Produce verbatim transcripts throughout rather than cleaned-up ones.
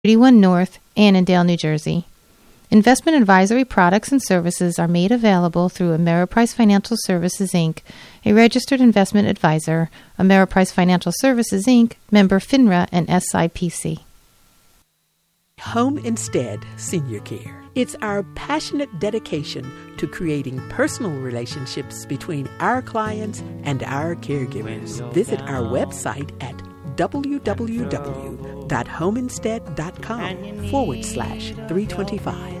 thirty-one North, Annandale, New Jersey. Investment advisory products and services are made available through Ameriprise Financial Services, Incorporated, a registered investment advisor. Ameriprise Financial Services, Incorporated, member FINRA and S I P C. Home Instead Senior Care. It's our passionate dedication to creating personal relationships between our clients and our caregivers. Visit our website at www.homeinstead.com forward slash 325.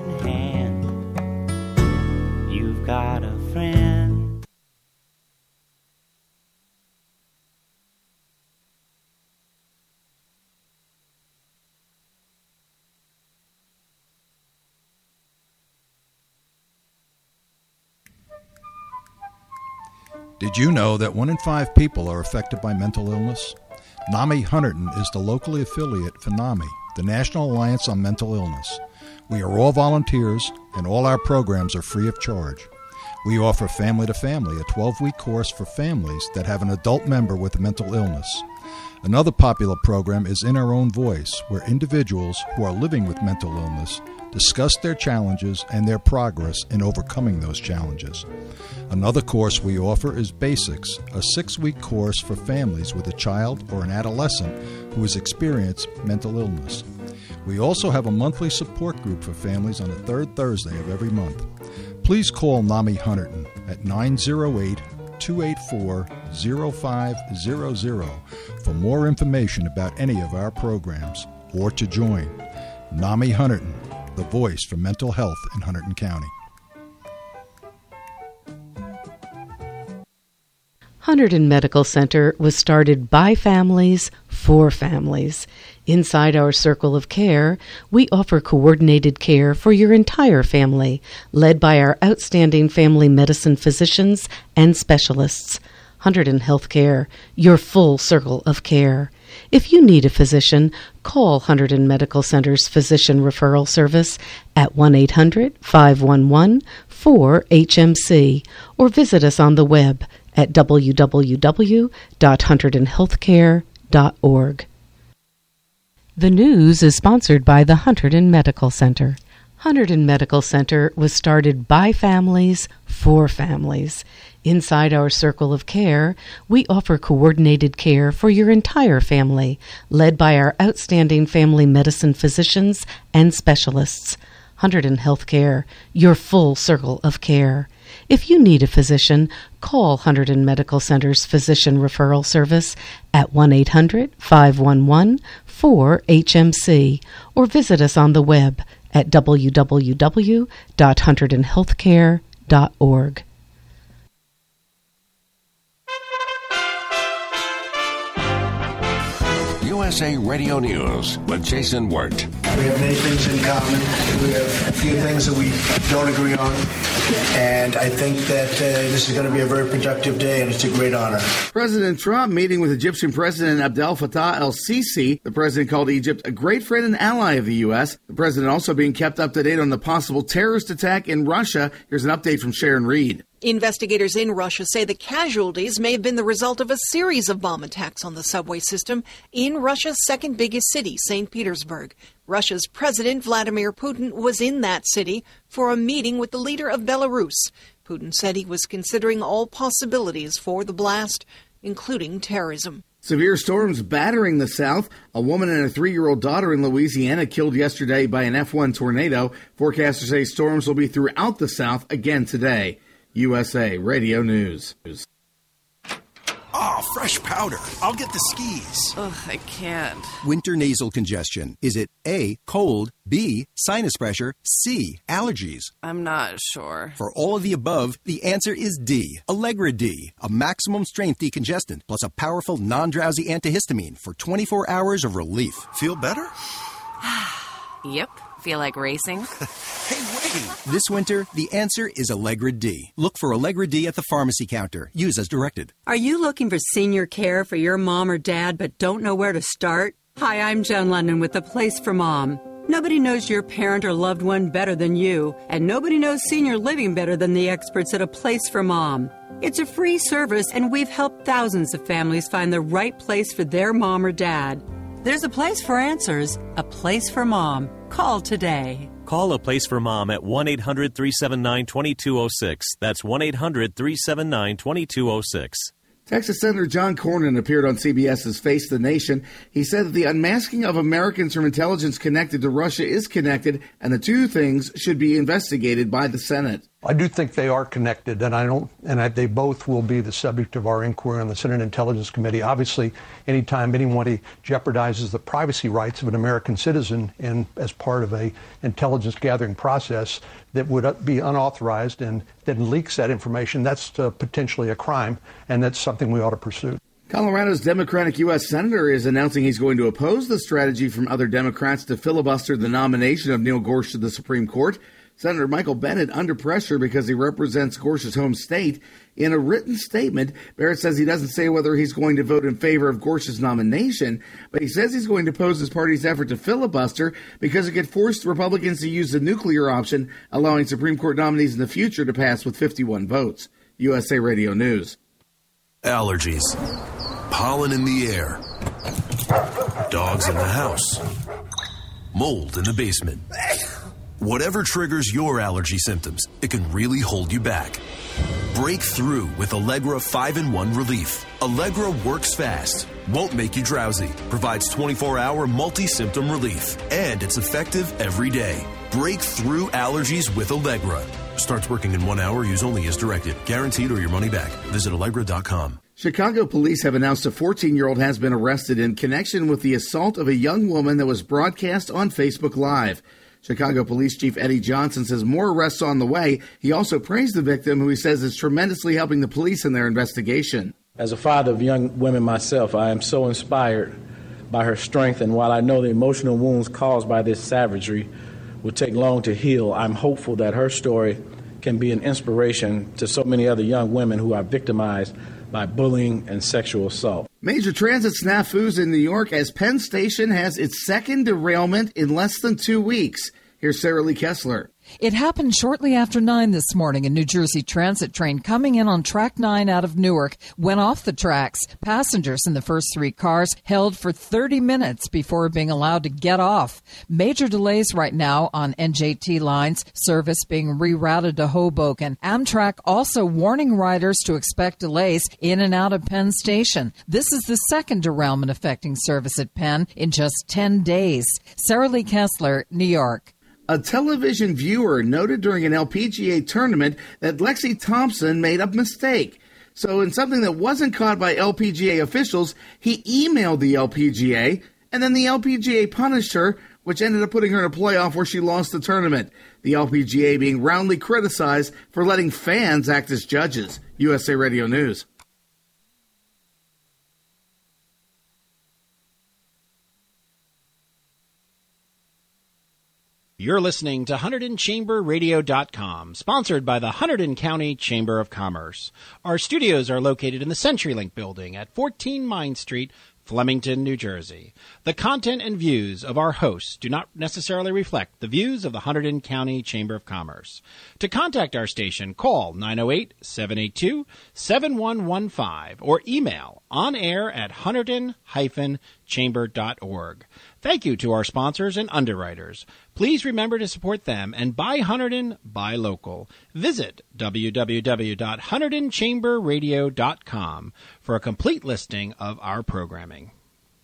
You've got a friend. Did you know that one in five people are affected by mental illness? NAMI Hunterdon is the locally affiliate for NAMI, the National Alliance on Mental Illness. We are all volunteers, and all our programs are free of charge. We offer Family to Family, a twelve-week course for families that have an adult member with a mental illness. Another popular program is In Our Own Voice, where individuals who are living with mental illness discuss their challenges and their progress in overcoming those challenges. Another course we offer is Basics, a six-week course for families with a child or an adolescent who has experienced mental illness. We also have a monthly support group for families on the third Thursday of every month. Please call NAMI Hunterdon at nine oh eight, two eight four, oh five hundred for more information about any of our programs or to join. NAMI Hunterdon, the voice for mental health in Hunterdon County. Hunterdon Medical Center was started by families for families. Inside our circle of care, we offer coordinated care for your entire family, led by our outstanding family medicine physicians and specialists. Hunterdon Healthcare, your full circle of care. If you need a physician, call Hunterdon Medical Center's Physician Referral Service at one eight hundred, five one one, four H M C or visit us on the web at w w w dot hunterdon healthcare dot org. The news is sponsored by the Hunterdon Medical Center. Hunterdon Medical Center was started by families for families. Inside our circle of care, we offer coordinated care for your entire family, led by our outstanding family medicine physicians and specialists. Hunterdon Healthcare, your full circle of care. If you need a physician, call Hunterdon Medical Center's Physician Referral Service at one eight hundred, five one one, four H M C or visit us on the web at w w w dot hunterdon healthcare dot org. U S A Radio News with Jason Wirt. We have many things in common. We have a few things that we don't agree on. And I think that uh, this is going to be a very productive day, and it's a great honor. President Trump meeting with Egyptian President Abdel Fattah el-Sisi. The president called Egypt a great friend and ally of the U S. The president also being kept up to date on the possible terrorist attack in Russia. Here's an update from Sharon Reed. Investigators in Russia say the casualties may have been the result of a series of bomb attacks on the subway system in Russia's second biggest city, Saint Petersburg. Russia's President Vladimir Putin was in that city for a meeting with the leader of Belarus. Putin said he was considering all possibilities for the blast, including terrorism. Severe storms battering the South. A woman and her three-year-old daughter in Louisiana killed yesterday by an F one tornado. Forecasters say storms will be throughout the South again today. U S A Radio News. Oh, fresh powder. I'll get the skis. Ugh, I can't. Winter nasal congestion. Is it A, cold, B, sinus pressure, C, allergies? I'm not sure. For all of the above, the answer is D, Allegra D, a maximum strength decongestant plus a powerful non-drowsy antihistamine for twenty-four hours of relief. Feel better? Yep. Feel like racing? Hey, wait! This winter, the answer is Allegra D. Look for Allegra D at the pharmacy counter. Use as directed. Are you looking for senior care for your mom or dad but don't know where to start? Hi, I'm Joan London with The Place for Mom. Nobody knows your parent or loved one better than you, and nobody knows senior living better than the experts at A Place for Mom. It's a free service, and we've helped thousands of families find the right place for their mom or dad. There's a place for answers, a place for mom. Call today. Call A Place for Mom at one eight hundred three seven nine two two zero six. That's one eight hundred three seven nine two two zero six. Texas Senator John Cornyn appeared on C B S's Face the Nation. He said that the unmasking of Americans from intelligence connected to Russia is connected, and the two things should be investigated by the Senate. I do think they are connected, and I don't, and I, they both will be the subject of our inquiry on the Senate Intelligence Committee. Obviously, anytime anybody jeopardizes the privacy rights of an American citizen in as part of a intelligence gathering process that would be unauthorized and then leaks that information, that's uh, potentially a crime, and that's something we ought to pursue. Colorado's Democratic U S Senator is announcing he's going to oppose the strategy from other Democrats to filibuster the nomination of Neil Gorsuch to the Supreme Court. Senator Michael Bennet under pressure because he represents Gorsuch's home state. In a written statement, Barrett says he doesn't say whether he's going to vote in favor of Gorsuch's nomination, but he says he's going to oppose his party's effort to filibuster because it could force Republicans to use the nuclear option, allowing Supreme Court nominees in the future to pass with fifty-one votes. U S A Radio News. Allergies. Pollen in the air. Dogs in the house. Mold in the basement. Whatever triggers your allergy symptoms, it can really hold you back. Break through with Allegra five in one Relief. Allegra works fast, won't make you drowsy, provides twenty-four hour multi-symptom relief, and it's effective every day. Break through allergies with Allegra. Starts working in one hour. Use only as directed. Guaranteed or your money back. Visit Allegra dot com. Chicago police have announced a fourteen-year-old has been arrested in connection with the assault of a young woman that was broadcast on Facebook Live. Chicago Police Chief Eddie Johnson says more arrests are on the way. He also praised the victim, who he says is tremendously helping the police in their investigation. As a father of young women myself, I am so inspired by her strength, and while I know the emotional wounds caused by this savagery will take long to heal, I'm hopeful that her story can be an inspiration to so many other young women who are victimized by bullying and sexual assault. Major transit snafus in New York as Penn Station has its second derailment in less than two weeks. Here's Sarah Lee Kessler. It happened shortly after nine this morning. A New Jersey Transit train coming in on track nine out of Newark went off the tracks. Passengers in the first three cars held for thirty minutes before being allowed to get off. Major delays right now on N J T lines, service being rerouted to Hoboken. Amtrak also warning riders to expect delays in and out of Penn Station. This is the second derailment affecting service at Penn in just ten days. Sarah Lee Kessler, New York. A television viewer noted during an L P G A tournament that Lexi Thompson made a mistake. So in something that wasn't caught by L P G A officials, he emailed the L P G A, and then the L P G A punished her, which ended up putting her in a playoff where she lost the tournament. The L P G A being roundly criticized for letting fans act as judges. U S A Radio News. You're listening to Hunterdon Chamber Radio dot com, sponsored by the Hunterdon County Chamber of Commerce. Our studios are located in the CenturyLink building at fourteen Mine Street, Flemington, New Jersey. The content and views of our hosts do not necessarily reflect the views of the Hunterdon County Chamber of Commerce. To contact our station, call nine oh eight, seven eight two, seven one one five or email onair at hunterdon dash chamber dot org. Thank you to our sponsors and underwriters. Please remember to support them and buy Hunterdon, buy local. Visit w w w dot hunterdon chamber radio dot com for a complete listing of our programming.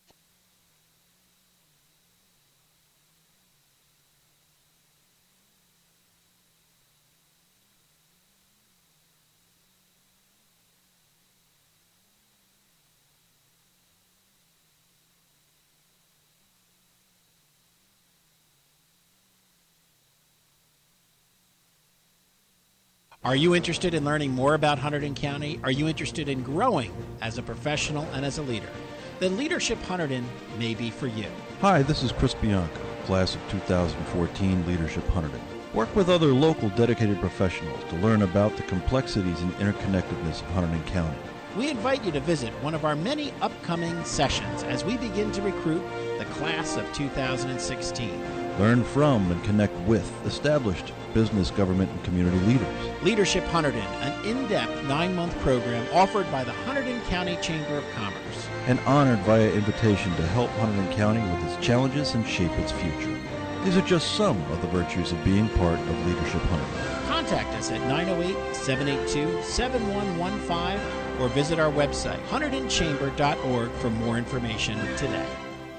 Are you interested in learning more about Hunterdon County? Are you interested in growing as a professional and as a leader? Then Leadership Hunterdon may be for you. Hi, this is Chris Bianca, class of two thousand fourteen Leadership Hunterdon. Work with other local dedicated professionals to learn about the complexities and interconnectedness of Hunterdon County. We invite you to visit one of our many upcoming sessions as we begin to recruit the class of two thousand sixteen. Learn from and connect with established business, government, and community leaders. Leadership Hunterdon, an in-depth nine-month program offered by the Hunterdon County Chamber of Commerce. And honored via invitation to help Hunterdon County with its challenges and shape its future. These are just some of the virtues of being part of Leadership Hunterdon. Contact us at nine oh eight, seven eight two, seven one one five or visit our website, hunterdon chamber dot org, for more information today.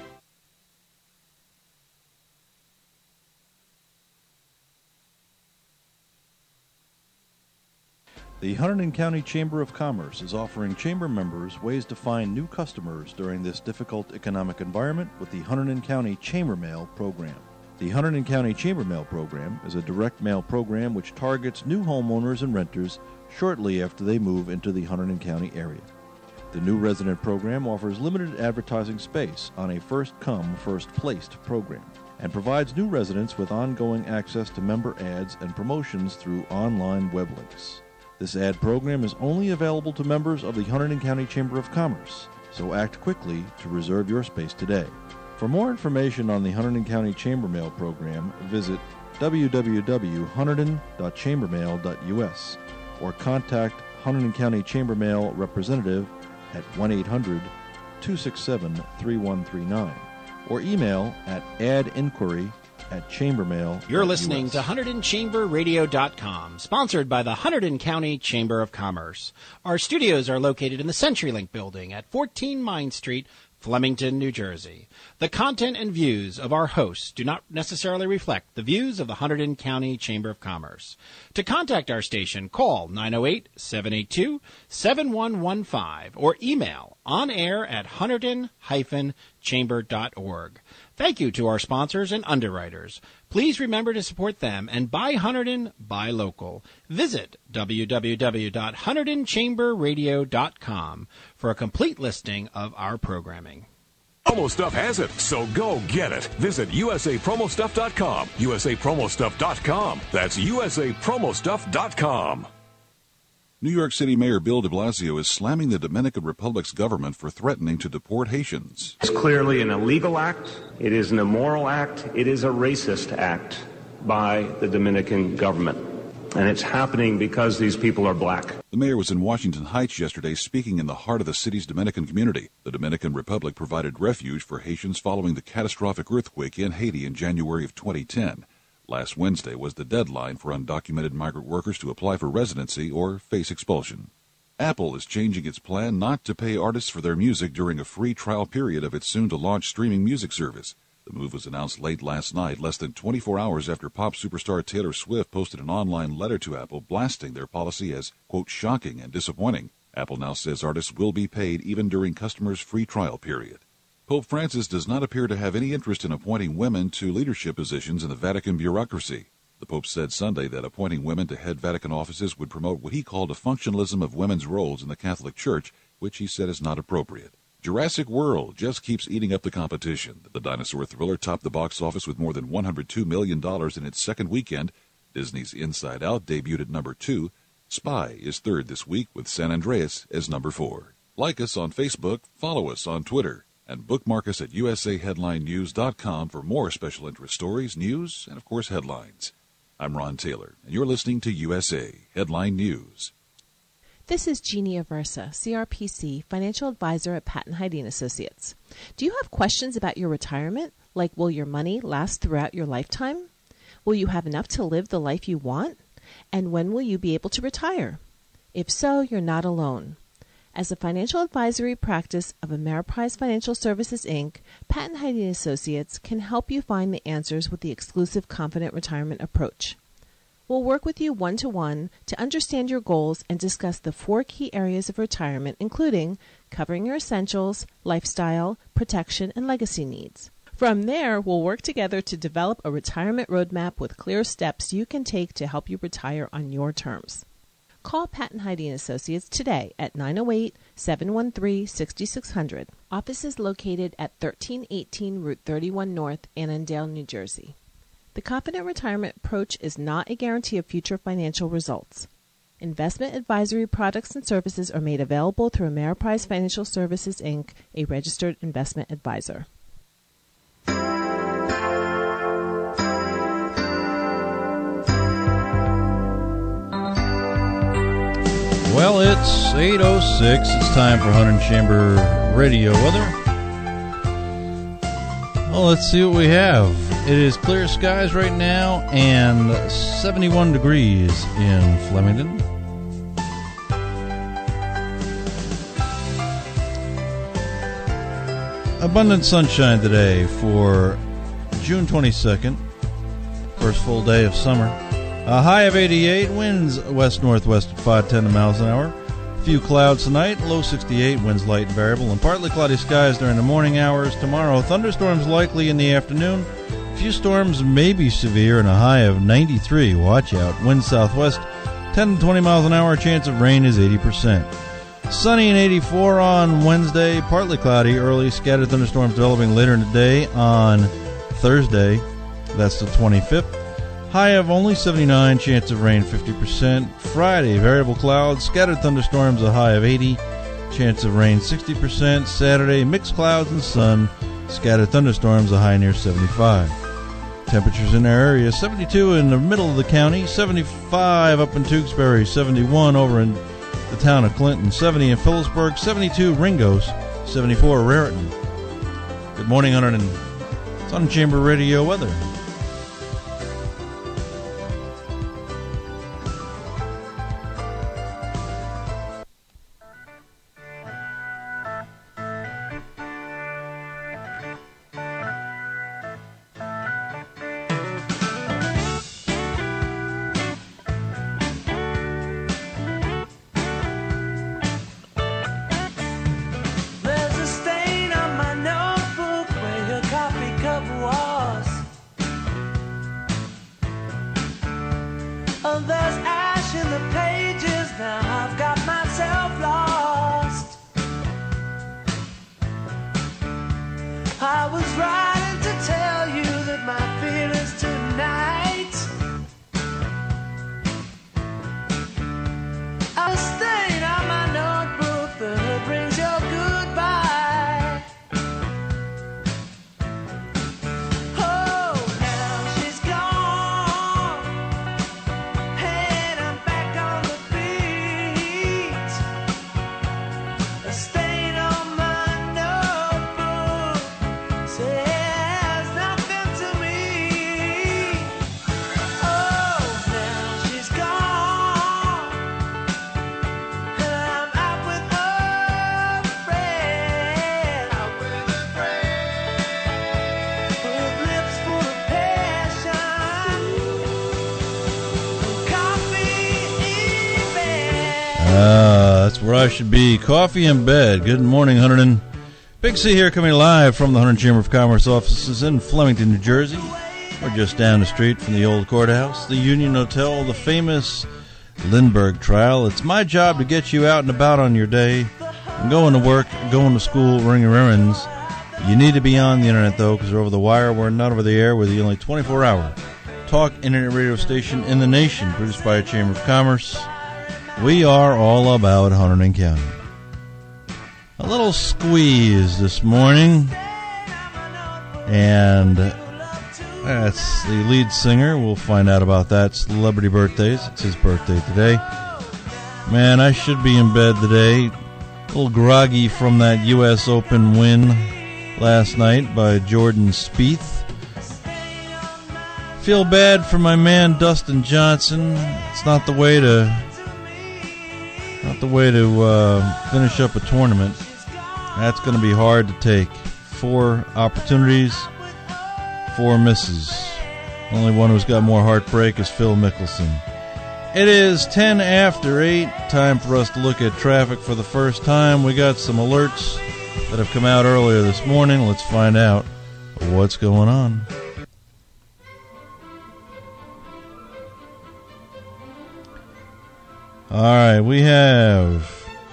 The Hunterdon County Chamber of Commerce is offering chamber members ways to find new customers during this difficult economic environment with the Hunterdon County Chamber Mail Program. The Hunterdon County Chamber Mail Program is a direct mail program which targets new homeowners and renters shortly after they move into the Hunterdon County area. The new resident program offers limited advertising space on a first-come, first-placed program and provides new residents with ongoing access to member ads and promotions through online web links. This ad program is only available to members of the Hunterdon County Chamber of Commerce, so act quickly to reserve your space today. For more information on the Hunterdon County Chamber Mail Program, visit w w w dot hunterdon dot chambermail dot u s or contact Hunterdon County Chamber Mail representative at one eight hundred, two six seven, three one three nine or email at adinquiry at chambermail. You're listening to Hunterdon Chamber Radio dot com, sponsored by the Hunterdon County Chamber of Commerce. Our studios are located in the CenturyLink building at fourteen Mine Street, Flemington, New Jersey. The content and views of our hosts do not necessarily reflect the views of the Hunterdon County Chamber of Commerce. To contact our station, call nine oh eight, seven eight two, seven one one five or email on air at hunterdon dash chamber dot org. Thank you to our sponsors and underwriters. Please remember to support them and buy Hunterdon, buy local. Visit w w w dot hunterdon chamber radio dot com for a complete listing of our programming. Promo Stuff has it, so go get it. Visit u s a promo stuff dot com. u s a promo stuff dot com. That's u s a promo stuff dot com. New York City Mayor Bill de Blasio is slamming the Dominican Republic's government for threatening to deport Haitians. It's clearly an illegal act. It is an immoral act. It is a racist act by the Dominican government. And it's happening because these people are black. The mayor was in Washington Heights yesterday speaking in the heart of the city's Dominican community. The Dominican Republic provided refuge for Haitians following the catastrophic earthquake in Haiti in January of twenty ten. Last Wednesday was the deadline for undocumented migrant workers to apply for residency or face expulsion. Apple is changing its plan not to pay artists for their music during a free trial period of its soon-to-launch streaming music service. The move was announced late last night, less than twenty-four hours after pop superstar Taylor Swift posted an online letter to Apple blasting their policy as, quote, shocking and disappointing. Apple now says artists will be paid even during customers' free trial period. Pope Francis does not appear to have any interest in appointing women to leadership positions in the Vatican bureaucracy. The Pope said Sunday that appointing women to head Vatican offices would promote what he called a functionalism of women's roles in the Catholic Church, which he said is not appropriate. Jurassic World just keeps eating up the competition. The dinosaur thriller topped the box office with more than one hundred two million dollars in its second weekend. Disney's Inside Out debuted at number two. Spy is third this week, with San Andreas as number four. Like us on Facebook, follow us on Twitter, and bookmark us at u s a headline news dot com for more special interest stories, news, and, of course, headlines. I'm Ron Taylor, and you're listening to U S A Headline News. This is Jeannie Aversa, C R P C, Financial Advisor at Patton Hyde Associates. Do you have questions about your retirement, like will your money last throughout your lifetime? Will you have enough to live the life you want? And when will you be able to retire? If so, you're not alone. As a financial advisory practice of Ameriprise Financial Services, Incorporated, Patton Hyde Associates can help you find the answers with the exclusive Confident Retirement approach. We'll work with you one-to-one to understand your goals and discuss the four key areas of retirement, including covering your essentials, lifestyle, protection, and legacy needs. From there, we'll work together to develop a retirement roadmap with clear steps you can take to help you retire on your terms. Call Patton Hyde Associates today at nine oh eight, seven one three, six six zero zero. Office is located at thirteen eighteen Route thirty-one North, Annandale, New Jersey. The Confident Retirement approach is not a guarantee of future financial results. Investment advisory products and services are made available through Ameriprise Financial Services, Incorporated, a registered investment advisor. Well, it's eight oh six. It's time for Hunter Chamber Radio Weather. Well, let's see what we have. It is clear skies right now and seventy-one degrees in Flemington. Abundant sunshine today for June twenty-second, first full day of summer. A high of eighty-eight, winds west-northwest at five to ten miles an hour. A few clouds tonight, low sixty-eight, winds light and variable, and partly cloudy skies during the morning hours. Tomorrow, thunderstorms likely in the afternoon. A few storms may be severe, and a high of ninety-three. Watch out. Winds southwest, ten to twenty miles an hour. Chance of rain is eighty percent. Sunny and eighty-four on Wednesday, partly cloudy, early scattered thunderstorms developing later in the day on Thursday. That's the twenty-fifth. High of only seventy-nine, chance of rain fifty percent. Friday, variable clouds, scattered thunderstorms, a high of eighty, chance of rain sixty percent. Saturday, mixed clouds and sun, scattered thunderstorms, a high near seventy-five. Temperatures in our area, seventy-two in the middle of the county, seventy-five up in Tewksbury, seventy-one over in the town of Clinton, seventy in Phillipsburg, seventy-two Ringos, seventy-four Raritan. Good morning, Hunter and Sun Chamber Radio Weather. Where I should be. Coffee in bed. Good morning, Hunterton. Big C here, coming live from the Hunter Chamber of Commerce offices in Flemington, New Jersey. We're just down the street from the old courthouse, the Union Hotel, the famous Lindbergh trial. It's my job to get you out and about on your day, and going to work, going to school, running your errands. You need to be on the internet, though, because we're over the wire. We're not over the air. We're the only twenty-four hour talk internet radio station in the nation, produced by a Chamber of Commerce. We are all about Hunterdon County. A little squeeze this morning, and that's the lead singer. We'll find out about that. Celebrity birthdays. It's his birthday today. Man, I should be in bed today. A little groggy from that U S Open win last night by Jordan Spieth. Feel bad for my man Dustin Johnson. It's not the way to... Not the way to uh, finish up a tournament. That's going to be hard to take. Four opportunities, four misses. Only one who's got more heartbreak is Phil Mickelson. It is ten after eight. Time for us to look at traffic for the first time. We got some alerts that have come out earlier this morning. Let's find out what's going on. All right, we have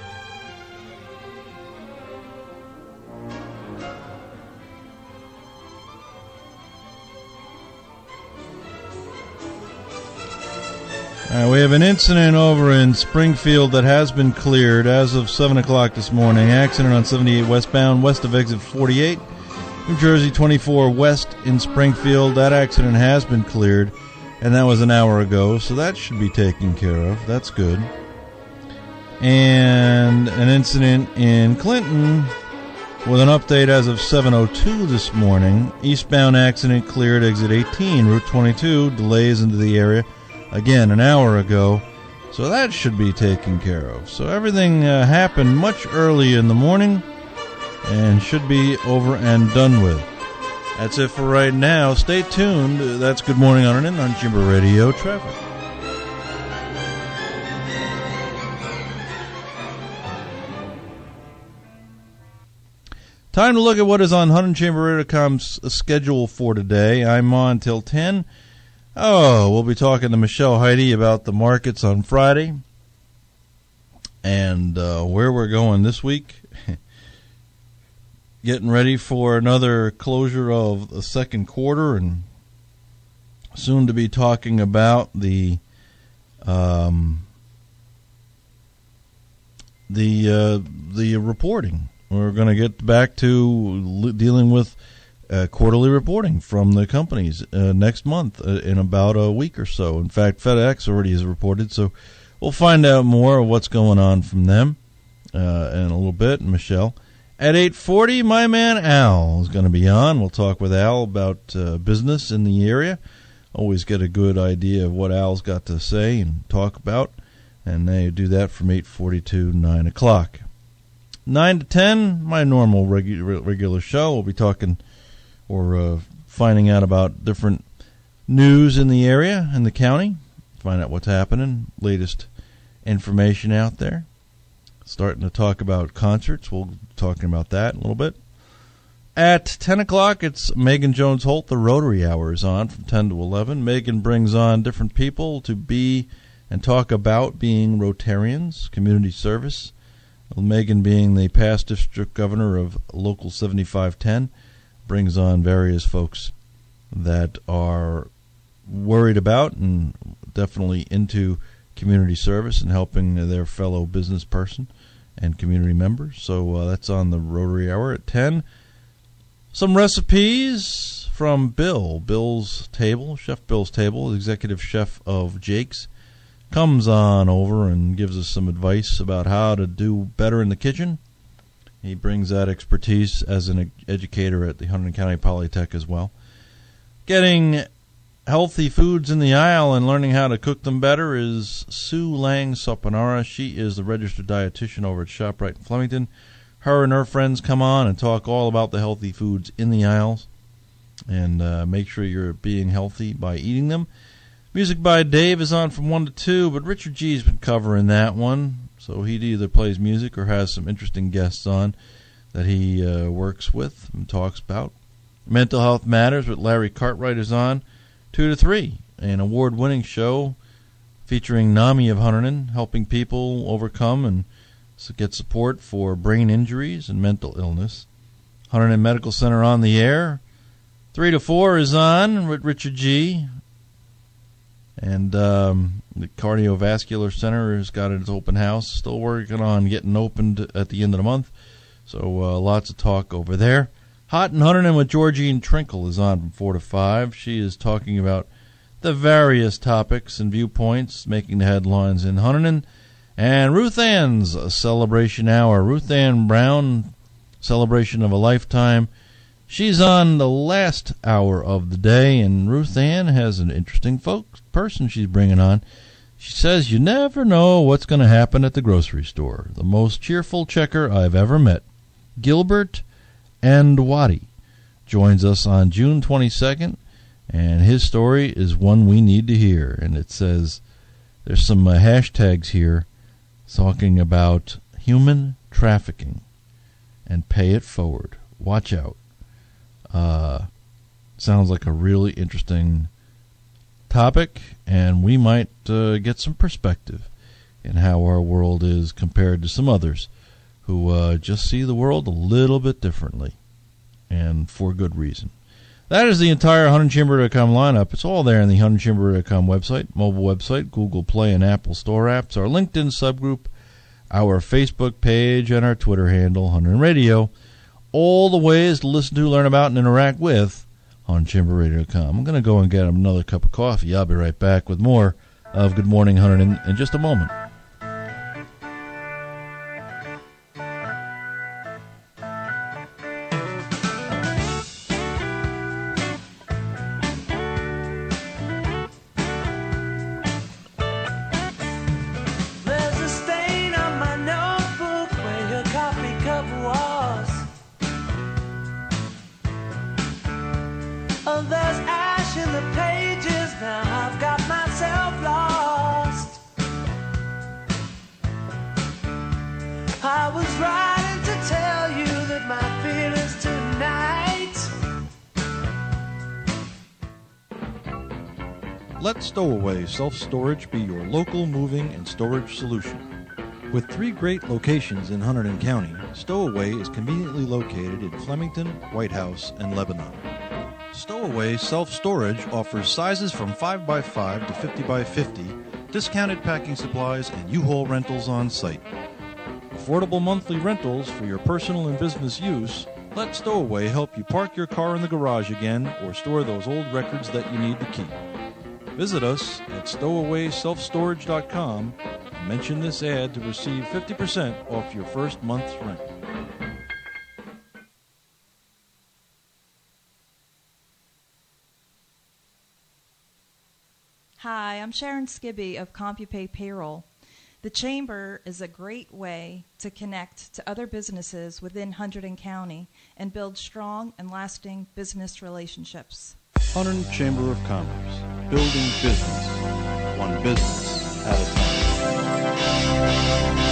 All right, we have an incident over in Springfield that has been cleared as of seven o'clock this morning. Accident on seventy-eight westbound, west of exit forty-eight, New Jersey twenty-four west in Springfield. That accident has been cleared. And that was an hour ago, so that should be taken care of. That's good. And an incident in Clinton with an update as of seven oh two this morning. Eastbound accident cleared exit eighteen, Route twenty-two, delays into the area again an hour ago. So that should be taken care of. So everything uh, happened much early in the morning and should be over and done with. That's it for right now. Stay tuned. That's Good Morning Huntington on Jimbo Radio Traffic. Time to look at what is on Huntington Chamber Radio dot com's schedule for today. I'm on till ten. Oh, we'll be talking to Michelle Heide about the markets on Friday and uh, where we're going this week. Getting ready for another closure of the second quarter, and soon to be talking about the um, the uh, the reporting. We're going to get back to dealing with uh, quarterly reporting from the companies uh, next month uh, in about a week or so. In fact, FedEx already has reported, so we'll find out more of what's going on from them uh, in a little bit. Michelle. At eight forty, my man Al is going to be on. We'll talk with Al about uh, business in the area. Always get a good idea of what Al's got to say and talk about, and they do that from eight forty to nine o'clock. nine to ten, my normal regu- regular show. We'll be talking or uh, finding out about different news in the area, in the county, find out what's happening, latest information out there. Starting to talk about concerts. We'll be talking about that in a little bit. At ten o'clock, it's Megan Jones-Holt. The Rotary Hour is on from ten to eleven. Megan brings on different people to be and talk about being Rotarians, community service. Megan, being the past district governor of Local seventy-five ten, brings on various folks that are worried about and definitely into community service and helping their fellow business person and community members. So uh, that's on the Rotary Hour at ten. Some recipes from Bill. Bill's Table, Chef Bill's Table, executive chef of Jake's, comes on over and gives us some advice about how to do better in the kitchen. He brings that expertise as an educator at the Hunterdon County Polytech as well. Getting healthy foods in the aisle and learning how to cook them better is Sue Lang Sopanara. She is the registered dietitian over at ShopRite in Flemington. Her and her friends come on and talk all about the healthy foods in the aisles and uh, make sure you're being healthy by eating them. Music by Dave is on from one to two, but Richard G's been covering that one, so he either plays music or has some interesting guests on that he uh, works with and talks about. Mental Health Matters with Larry Cartwright is on two to three, an award-winning show featuring NAMI of Hunterdon, helping people overcome and get support for brain injuries and mental illness. Hunterdon Medical Center on the air. three to four is on with Richard G. And um, the Cardiovascular Center has got its open house. Still working on getting opened at the end of the month. So uh, lots of talk over there. Hot in Hunterdon with Georgine Trinkle is on from four to five. She is talking about the various topics and viewpoints making the headlines in Hunterdon. And Ruth Ann's Celebration Hour. Ruth Ann Brown, Celebration of a Lifetime. She's on the last hour of the day, and Ruth Ann has an interesting folk person she's bringing on. She says you never know what's going to happen at the grocery store. The most cheerful checker I've ever met, Gilbert Andwadi, joins us on June twenty-second, and his story is one we need to hear. And it says there's some uh, hashtags here talking about human trafficking and pay it forward. Watch out. Uh, sounds like a really interesting topic, and we might uh, get some perspective in how our world is compared to some others who uh, just see the world a little bit differently, and for good reason. That is the entire Hunterdon Chamber dot com lineup. It's all there on the Hunterdon Chamber dot com website, mobile website, Google Play and Apple Store apps, our LinkedIn subgroup, our Facebook page, and our Twitter handle, Hunterdon Radio. All the ways to listen to, learn about, and interact with on Chamber Radio dot com. I'm going to go and get another cup of coffee. I'll be right back with more of Good Morning Hunterdon in just a moment. the pages, now I've got myself lost. I was writing to tell you that my feelings tonight. Let Stowaway Self-Storage be your local moving and storage solution. With three great locations in Hunterdon County, Stowaway is conveniently located in Flemington, White House, and Lebanon. Stowaway Self-Storage offers sizes from five by five to fifty by fifty, discounted packing supplies, and U-Haul rentals on site. Affordable monthly rentals for your personal and business use. Let Stowaway help you park your car in the garage again or store those old records that you need to keep. Visit us at stowaway self storage dot com and mention this ad to receive fifty percent off your first month's rent. Hi, I'm Sharon Skibby of CompuPay Payroll. The Chamber is a great way to connect to other businesses within Hunterdon County and build strong and lasting business relationships. Hunterdon Chamber of Commerce, building business, one business at a time.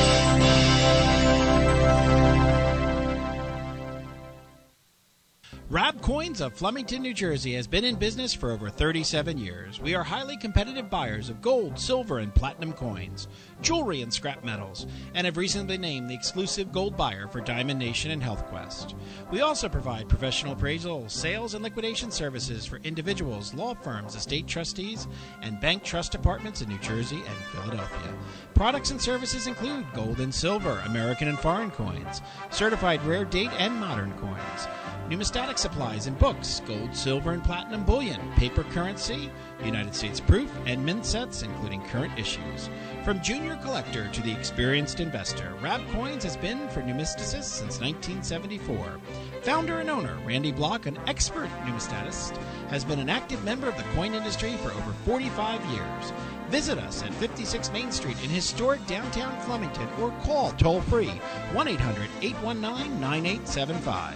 Rab Coins of Flemington, New Jersey has been in business for over thirty-seven years. We are highly competitive buyers of gold, silver, and platinum coins, jewelry, and scrap metals, and have recently been named the exclusive gold buyer for Diamond Nation and HealthQuest. We also provide professional appraisal, sales, and liquidation services for individuals, law firms, estate trustees, and bank trust departments in New Jersey and Philadelphia. Products and services include gold and silver, American and foreign coins, certified rare date and modern coins, numismatic supplies and books, gold, silver, and platinum bullion, paper currency, United States proof, and mint sets, including current issues. From junior collector to the experienced investor, Rab Coins has been for numismaticists since nineteen seventy-four. Founder and owner Randy Block, an expert numismatist, has been an active member of the coin industry for over forty-five years. Visit us at fifty-six Main Street in historic downtown Flemington or call toll-free one eight hundred eight one nine nine eight seven five.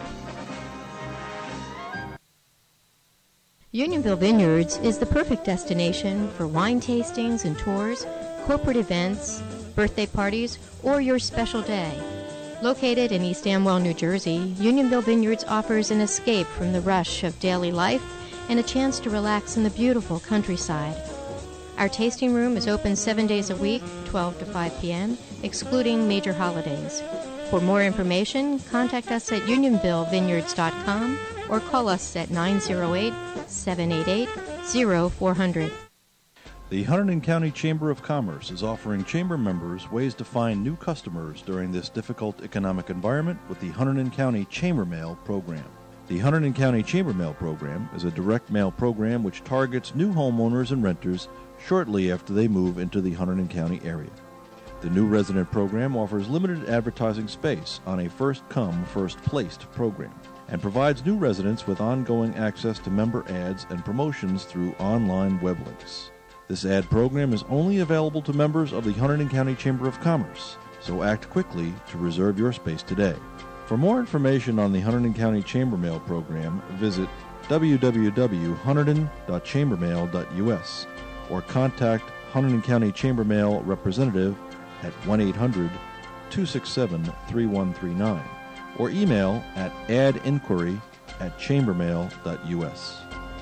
Unionville Vineyards is the perfect destination for wine tastings and tours, corporate events, birthday parties, or your special day. Located in East Amwell, New Jersey, Unionville Vineyards offers an escape from the rush of daily life and a chance to relax in the beautiful countryside. Our tasting room is open seven days a week, twelve to five p.m., excluding major holidays. For more information, contact us at unionville vineyards dot com or call us at nine oh eight, seven eight eight, oh four hundred. The Hunterdon County Chamber of Commerce is offering chamber members ways to find new customers during this difficult economic environment with the Hunterdon County Chamber Mail Program. The Hunterdon County Chamber Mail Program is a direct mail program which targets new homeowners and renters shortly after they move into the Hunterdon County area. The new resident program offers limited advertising space on a first-come, first-placed program and provides new residents with ongoing access to member ads and promotions through online web links. This ad program is only available to members of the Hunterdon County Chamber of Commerce, so act quickly to reserve your space today. For more information on the Hunterdon County Chamber Mail Program, visit w w w dot hunterdon dot chambermail dot u s or contact Hunterdon County Chamber Mail representative at one eight hundred two six seven three one three nine or email at adinquiry at chambermail dot u s.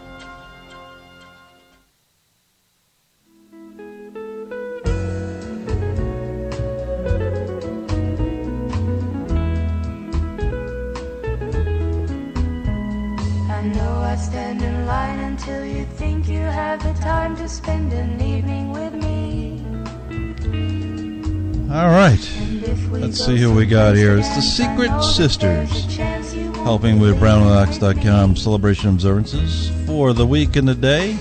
I know I stand in line until you think you have the time to spend an evening with me. All right. Let's see who we got here. It's the Secret Sisters, helping with brown ox dot com celebration observances for the week and the day.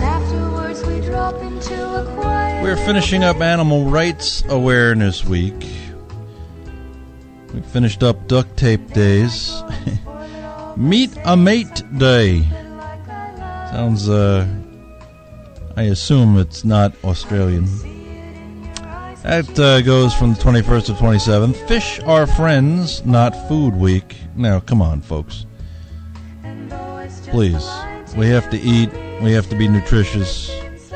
We're finishing up Animal Rights Awareness Week. We finished up Duct Tape Days. Meet a Mate Day. Sounds, uh, I assume it's not Australian. That uh, goes from the twenty-first to twenty-seventh. Fish are friends, not food week. Now, come on, folks. Please. We have to eat we have to be nutritious.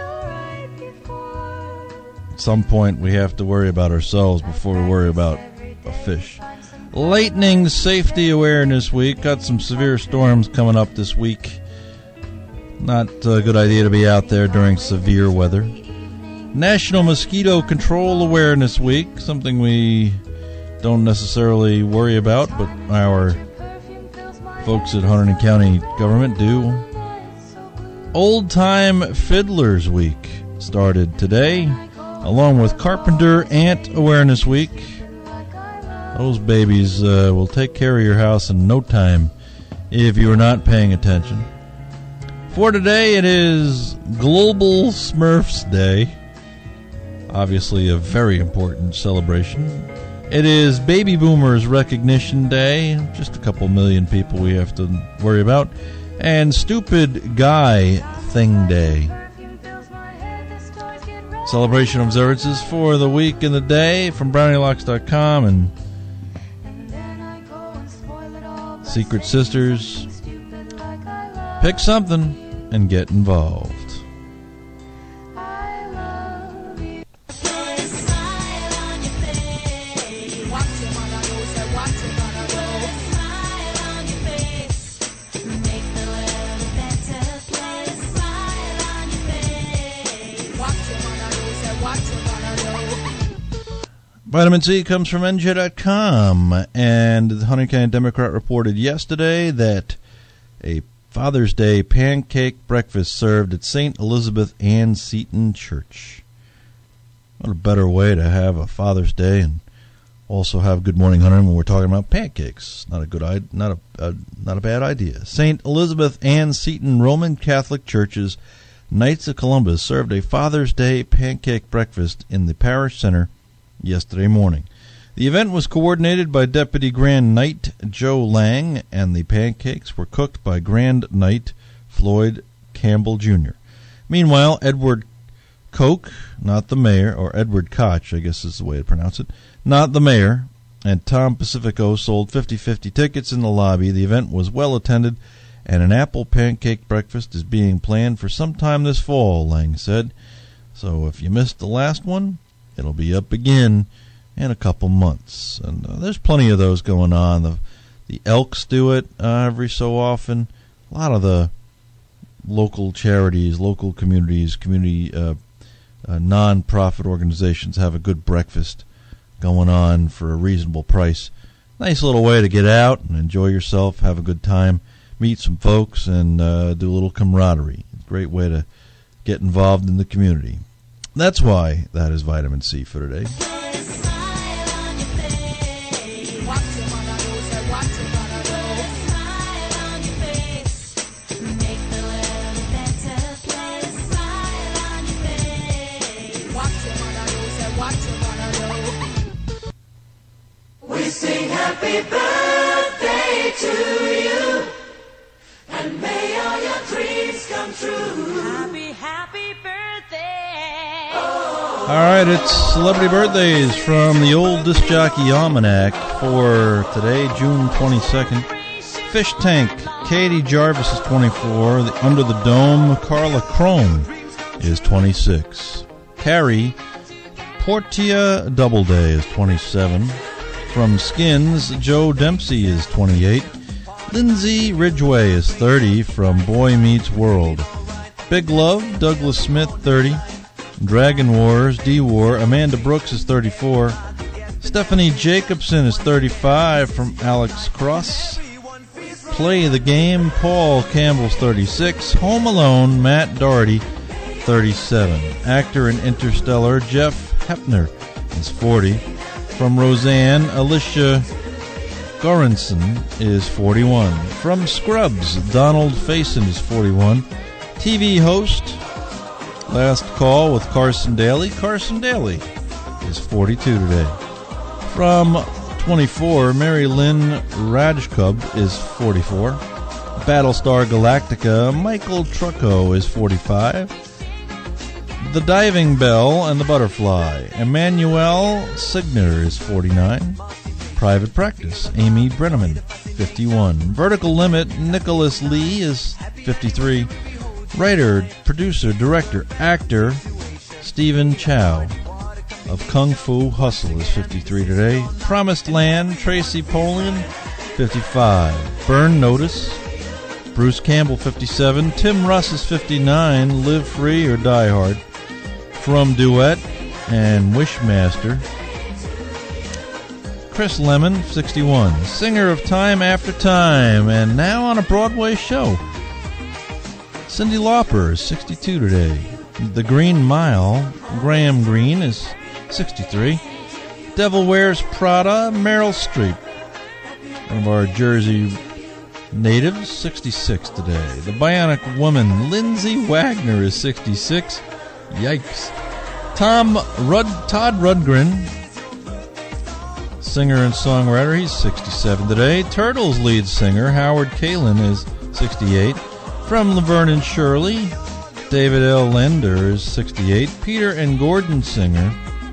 At some point, we have to worry about ourselves before we worry about a fish. Lightning Safety Awareness Week. Got some severe storms coming up this week. Not a good idea to be out there during severe weather. National Mosquito Control Awareness Week. Something we don't necessarily worry about, but our folks at Hunterdon County government do. Old Time Fiddlers Week started today, along with Carpenter Ant Awareness Week. Those babies uh, will take care of your house in no time if you are not paying attention. For today, it is Global Smurfs Day. Obviously a very important celebration. It is Baby Boomers Recognition Day. Just a couple million people we have to worry about. And Stupid Guy Thing Day. Celebration observances for the week and the day from brownie locks dot com and Secret Sisters. Pick something and get involved. Vitamin C comes from N J dot com, and the Hunterdon County Democrat reported yesterday that a Father's Day pancake breakfast served at Saint Elizabeth Ann Seton Church. What a better way to have a Father's Day and also have Good Morning Hunterdon when we're talking about pancakes. Not a good, not a, a not a bad idea. Saint Elizabeth Ann Seton Roman Catholic Church's Knights of Columbus served a Father's Day pancake breakfast in the parish center yesterday morning. The event was coordinated by Deputy Grand Knight Joe Lang, and the pancakes were cooked by Grand Knight Floyd Campbell Junior Meanwhile, Edward Koch, not the mayor, or Edward Koch, I guess is the way to pronounce it, not the mayor, and Tom Pacifico sold fifty-fifty tickets in the lobby. The event was well attended, and an apple pancake breakfast is being planned for sometime this fall, Lang said. So if you missed the last one, it'll be up again in a couple months. And uh, there's plenty of those going on. The, the Elks do it uh, every so often. A lot of the local charities, local communities, community uh, uh, non-profit organizations have a good breakfast going on for a reasonable price. Nice little way to get out and enjoy yourself, have a good time, meet some folks, and uh, do a little camaraderie. Great way to get involved in the community. That's why that is Vitamin C for today. We sing happy birthday to you, and may all your dreams come true. Happy, happy birthday. Oh. All right, it's Celebrity Birthdays from the Old Disc Jockey Almanac for today, June twenty-second. Fish Tank, Katie Jarvis is twenty-four. The Under the Dome, Carla Crone is twenty-six. Carrie Portia Doubleday is twenty-seven. From Skins, Joe Dempsey is twenty-eight. Lindsay Ridgway is thirty from Boy Meets World. Big Love, Douglas Smith, thirty. Dragon Wars, D-War, Amanda Brooks is thirty-four. Stephanie Jacobson is thirty-five from Alex Cross. Play the Game, Paul Campbell's thirty-six. Home Alone, Matt Doherty, thirty-seven. Actor in Interstellar, Jeff Hepner is forty. From Roseanne, Alicia Goranson is forty-one. From Scrubs, Donald Faison is forty-one. T V host, Last Call with Carson Daly. Carson Daly is forty-two today. From twenty-four, Mary Lynn Rajkub is forty-four. Battlestar Galactica, Michael Trucco is forty-five. The Diving Bell and the Butterfly, Emmanuel Signer is forty-nine. Private Practice, Amy Brenneman, fifty-one. Vertical Limit, Nicholas Lee is fifty-three. Writer, producer, director, actor Stephen Chow of Kung Fu Hustle is fifty-three today. Promised Land, Tracy Polian, fifty-five. Burn Notice, Bruce Campbell, fifty-seven. Tim Russ is fifty-nine. Live Free or Die Hard, From Duet and Wishmaster. Chris Lemon, sixty-one. Singer of Time After Time, and now on a Broadway show. Cyndi Lauper is sixty-two today. The Green Mile, Graham Greene is sixty-three. Devil Wears Prada, Meryl Streep, one of our Jersey natives, sixty-six today. The Bionic Woman, Lindsay Wagner is sixty-six. Yikes. Tom Rud Todd Rundgren, singer and songwriter, he's sixty-seven today. Turtles lead singer Howard Kalin is sixty-eight. From Laverne and Shirley, David L. Lender is sixty-eight. Peter and Gordon singer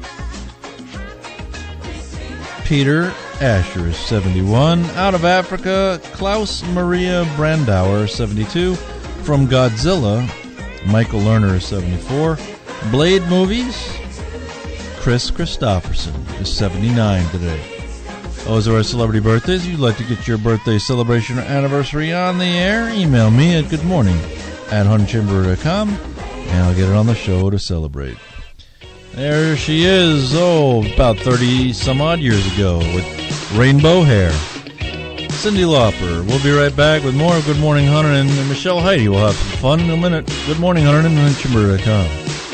Peter Asher is seventy-one. Out of Africa, Klaus Maria Brandauer, seventy-two. From Godzilla, Michael Lerner is seventy-four. Blade Movies, Chris Christopherson is seventy-nine today. Those are our celebrity birthdays. If you'd like to get your birthday celebration or anniversary on the air, email me at goodmorning at hunt chamber dot com, and I'll get it on the show to celebrate. There she is, oh, about thirty some odd years ago with rainbow hair. Cyndi Lauper. We'll be right back with more of Good Morning Hunter, and Michelle Heidi will have some fun in a minute. Good Morning Hunter and hunt chamber dot com.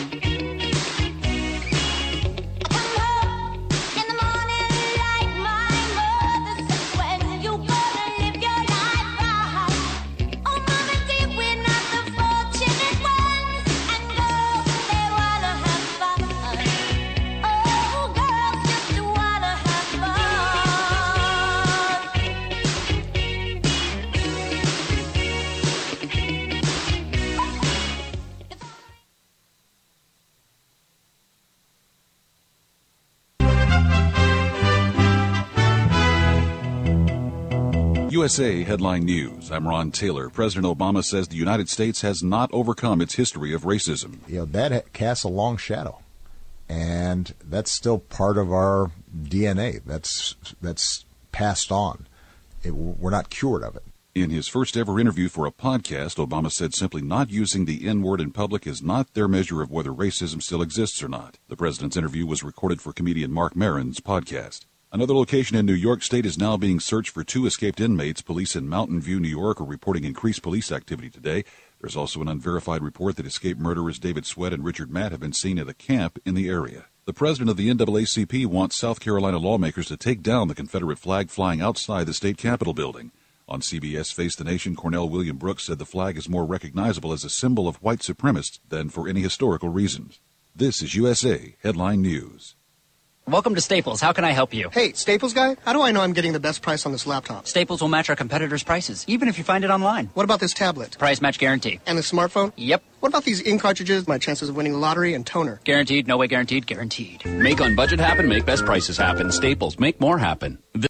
U S A Headline News. I'm Ron Taylor. President Obama says the United States has not overcome its history of racism. You know, that casts a long shadow, and that's still part of our D N A. That's that's passed on. It, we're not cured of it. In his first ever interview for a podcast, Obama said simply not using the N-word in public is not their measure of whether racism still exists or not. The president's interview was recorded for comedian Mark Maron's podcast. Another location in New York State is now being searched for two escaped inmates. Police in Mountain View, New York, are reporting increased police activity today. There's also an unverified report that escaped murderers David Sweat and Richard Matt have been seen at a camp in the area. The president of the N double A C P wants South Carolina lawmakers to take down the Confederate flag flying outside the state Capitol building. On C B S Face the Nation, Cornell William Brooks said the flag is more recognizable as a symbol of white supremacists than for any historical reasons. This is U S A Headline News. Welcome to Staples. How can I help you? Hey, Staples guy, how do I know I'm getting the best price on this laptop? Staples will match our competitors' prices, even if you find it online. What about this tablet? Price match guarantee. And the smartphone? Yep. What about these ink cartridges, my chances of winning the lottery, and toner? Guaranteed, no way guaranteed, guaranteed. Make on budget happen, make best prices happen. Staples, make more happen. The-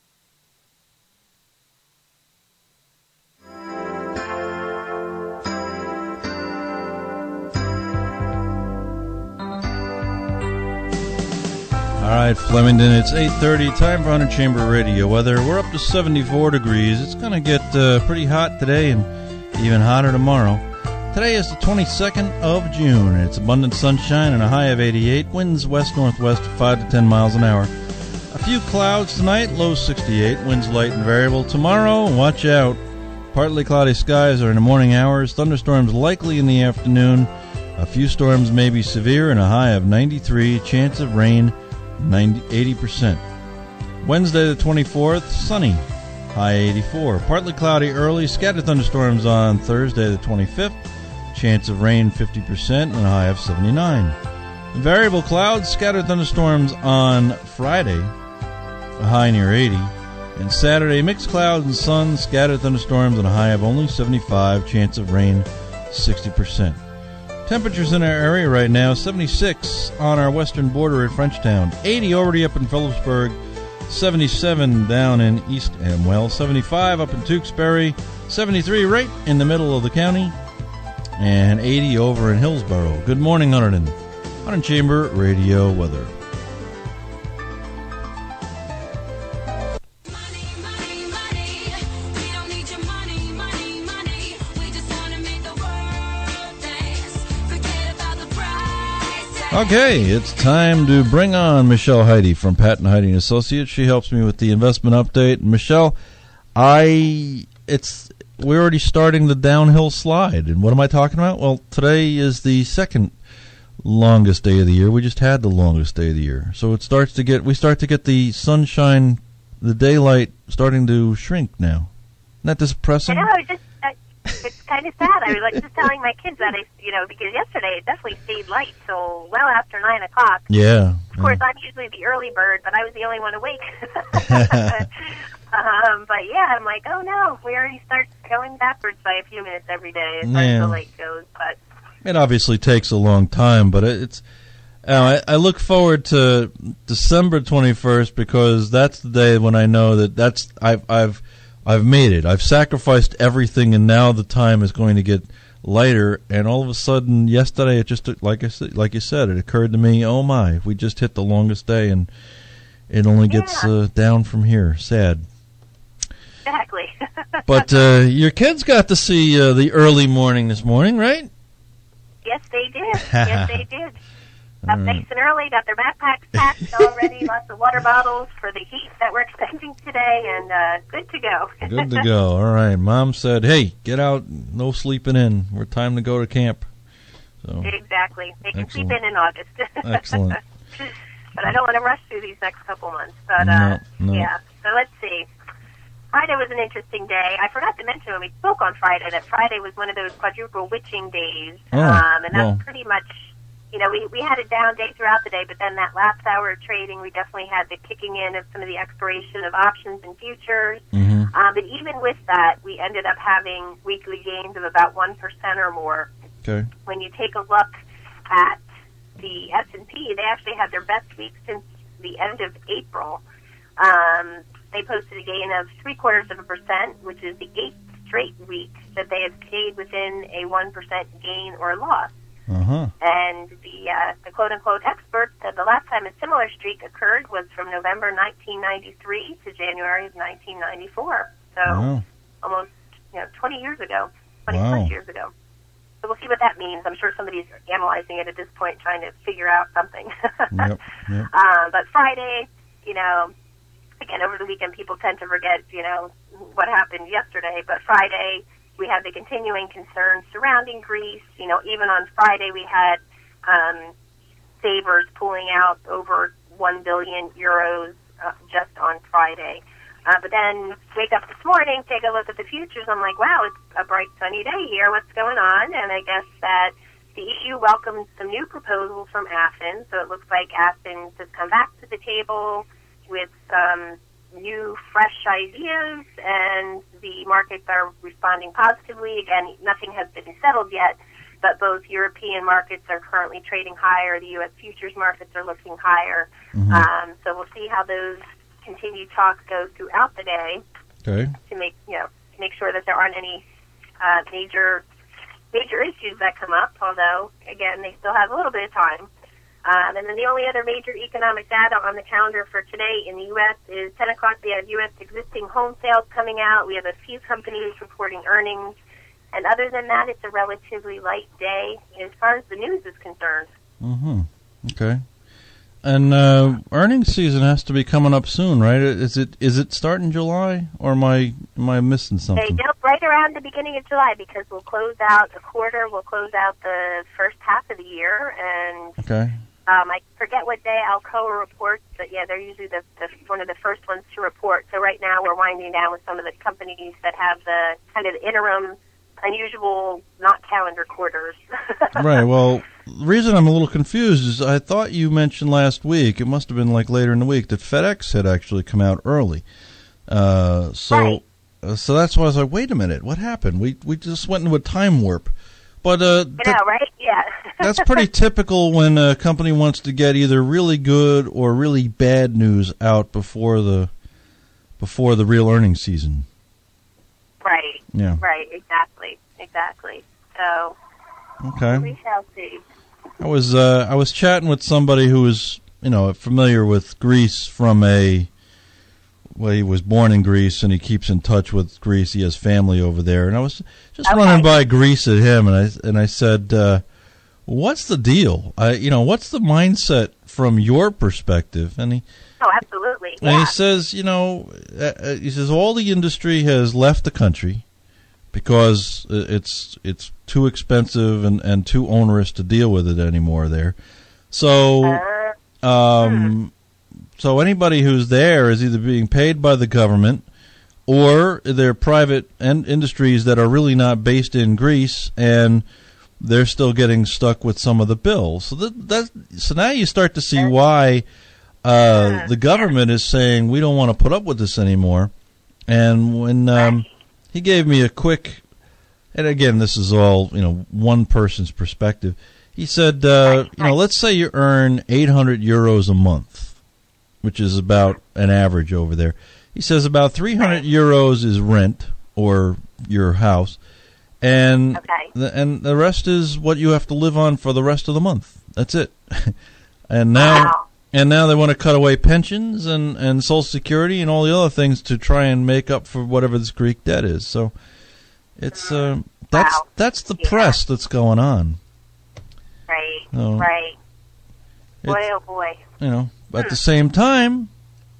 All right, Flemington, it's eight thirty, time for Hunter Chamber Radio weather. We're up to seventy-four degrees. It's going to get uh, pretty hot today and even hotter tomorrow. Today is the twenty-second of June. It's abundant sunshine and a high of eighty-eight. Winds west-northwest at five to ten miles an hour. A few clouds tonight, low sixty-eight. Winds light and variable. Tomorrow, watch out. Partly cloudy skies are in the morning hours. Thunderstorms likely in the afternoon. A few storms may be severe and a high of ninety-three. Chance of rain ninety, eighty percent. Wednesday the twenty-fourth, sunny, high eighty-four. Partly cloudy early, scattered thunderstorms on Thursday the twenty-fifth. Chance of rain fifty percent and a high of seventy-nine. Variable clouds, scattered thunderstorms on Friday, a high near eighty. And Saturday, mixed clouds and sun, scattered thunderstorms and a high of only seventy-five. Chance of rain sixty percent. Temperatures in our area right now, seventy-six on our western border at Frenchtown, eighty already up in Phillipsburg, seventy-seven down in East Amwell, seventy-five up in Tewksbury, seventy-three right in the middle of the county, and eighty over in Hillsboro. Good morning, Hunterdon. Hunterdon Chamber Radio weather. Okay, it's time to bring on Michelle Heide from Patton Heide and Associates. She helps me with the investment update. Michelle, I it's we're already starting the downhill slide. And what am I talking about? Well, today is the second longest day of the year. We just had the longest day of the year. So it starts to get we start to get the sunshine, the daylight starting to shrink now. Isn't that depressing? I know, just uh, it's kind of sad. I was like just telling my kids that, I, you know, because yesterday it definitely stayed light till well after nine o'clock. Yeah. Of course, I'm usually the early bird, but I was the only one awake. um, but yeah, I'm like, oh no, we already start going backwards by a few minutes every day as far as the light goes. But it obviously takes a long time, but it's. Uh, I, I look forward to December twenty-first because that's the day when I know that that's I've I've. I've made it. I've sacrificed everything, and now the time is going to get lighter. And all of a sudden, yesterday, it just like I said, like you said, it occurred to me, oh my, we just hit the longest day, and it only gets yeah. uh, down from here. Sad. Exactly. But uh, your kids got to see uh, the early morning this morning, right? Yes, they did. Yes, they did. Up nice and early, got their backpacks packed already, lots of water bottles for the heat that we're expecting today, and uh, good to go. Good to go. All right. Mom said, hey, get out, no sleeping in. We're time to go to camp. So Exactly. They can excellent. sleep in in August. Excellent. But I don't want to rush through these next couple months. But, no, uh, no. yeah, so let's see. Friday was an interesting day. I forgot to mention when we spoke on Friday that Friday was one of those quadruple witching days, Oh, um, and that's well. pretty much... You know, we, we had a down day throughout the day, but then that last hour of trading, we definitely had the kicking in of some of the expiration of options and futures. Mm-hmm. Um, but even with that, we ended up having weekly gains of about one percent or more. Okay. When you take a look at the S and P, they actually had their best week since the end of April. Um, they posted a gain of three quarters of a percent, which is the eighth straight week that they have stayed within a one percent gain or loss. Uh-huh. And the, uh, the quote-unquote expert said the last time a similar streak occurred was from November nineteen ninety-three to January of nineteen ninety-four. So Wow. almost, you know, twenty years ago, twenty Wow. plus years ago. So we'll see what that means. I'm sure somebody's analyzing it at this point, trying to figure out something. Yep, yep. Uh, but Friday, you know, again, over the weekend, people tend to forget, you know, what happened yesterday. But Friday, we had the continuing concerns surrounding Greece. You know, even on Friday, we had um, savers pulling out over one billion euros uh, just on Friday. Uh, but then wake up this morning, take a look at the futures. I'm like, wow, it's a bright, sunny day here. What's going on? And I guess that the E U welcomed some new proposals from Athens. So it looks like Athens has come back to the table with some new, fresh ideas, and the markets are responding positively. Again, nothing has been settled yet, but both European markets are currently trading higher. The U S futures markets are looking higher. Mm-hmm. Um, so we'll see how those continued talks go throughout the day Okay. to make you know to make sure that there aren't any uh, major major issues that come up. Although, again, they still have a little bit of time. Um, and then the only other major economic data on the calendar for today in the U S is ten o'clock. We have U S existing home sales coming out. We have a few companies reporting earnings. And other than that, it's a relatively light day as far as the news is concerned. Mm-hmm. Okay. And uh, earnings season has to be coming up soon, right? Is it is it starting July, or am I am I missing They something? do right around the beginning of July because we'll close out a quarter. We'll close out the first half of the year. And Okay. Um, I forget what day Alcoa reports, but yeah, they're usually the, the one of the first ones to report. So right now we're winding down with some of the companies that have the kind of interim, unusual, not calendar quarters. Right. Well, the reason I'm a little confused is I thought you mentioned last week, it must have been like later in the week, that FedEx had actually come out early. Uh, so, Right. uh, so that's why I was like, wait a minute, what happened? We we just went into a time warp. But uh, You know, right? Yeah. that's pretty typical when a company wants to get either really good or really bad news out before the before the real earnings season. Right. Yeah. Right. Exactly. Exactly. So, Okay. We shall see. I was uh, I was chatting with somebody who was, you know, familiar with Greece from a, well, he was born in Greece and he keeps in touch with Greece. He has family over there, and I was just Okay. running by Greece at him, and I and I said, uh, "What's the deal? I, you know, what's the mindset from your perspective?" And he Oh, absolutely. and Yeah. he says, you know, uh, uh, he says all the industry has left the country because it's it's too expensive and, and too onerous to deal with it anymore there. So, um, so anybody who's there is either being paid by the government or they're private en- industries that are really not based in Greece, and they're still getting stuck with some of the bills. So that, that so now you start to see why uh, the government is saying we don't want to put up with this anymore. And when um, he gave me a quick, and again, this is all, you know, one person's perspective. He said, uh, you know, let's say you earn eight hundred euros a month, which is about an average over there. He says about three hundred euros is rent or your house, and the, and the rest is what you have to live on for the rest of the month. That's it. and now Wow. and now they want to cut away pensions and, and Social Security and all the other things to try and make up for whatever this Greek debt is. So it's uh, that's Wow. that's the press that's going on. Right, No. right. Boy, It's- oh boy. You know, at the same time,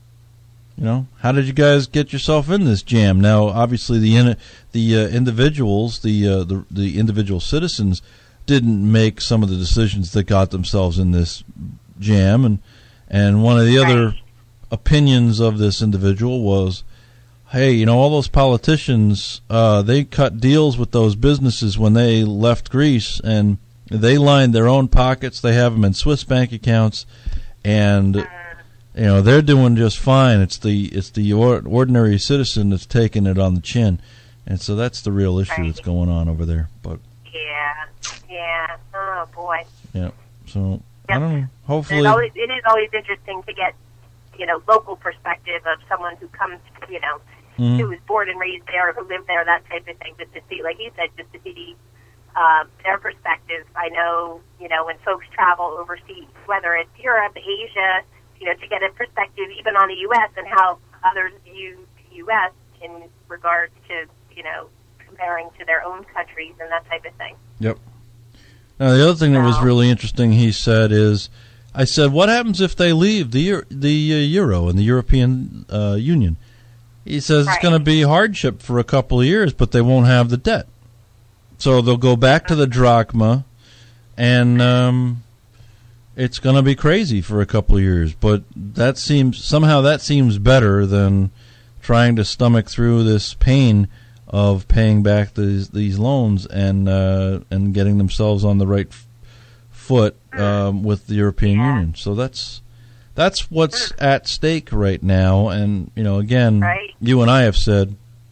you know, how did you guys get yourself in this jam? Now, obviously, the in, the uh, individuals, the, uh, the the individual citizens, didn't make some of the decisions that got themselves in this jam, and and one of the other opinions of this individual was, hey, you know, all those politicians, uh, they cut deals with those businesses when they left Greece, and they lined their own pockets. They have them in Swiss bank accounts, and you know they're doing just fine. It's the it's the or, ordinary citizen that's taking it on the chin, and so that's the real issue that's going on over there. But Yeah, yeah. Oh boy. yeah, so I don't know. It's Hopefully, always, it is always interesting to get, you know, local perspective of someone who comes, you know, Mhm. who was born and raised there, who lived there, that type of thing. Just to see, like you said, just to see um, their perspective. I know, you know, when folks travel overseas, whether it's Europe, Asia, you know, to get a perspective even on the U S and how others view the U S in regards to, you know, comparing to their own countries and that type of thing. Yep. Now, the other thing that was really interesting, he said, is, I said, what happens if they leave the Euro, the uh, Euro and the European uh, Union? He says it's going to be hardship for a couple of years, but they won't have the debt. So they'll go back to the drachma, and um, it's going to be crazy for a couple of years. But that seems somehow that seems better than trying to stomach through this pain of paying back these these loans and uh, and getting themselves on the right f- foot um, with the European Union. So that's that's what's at stake right now. And you know, again, you and I have said,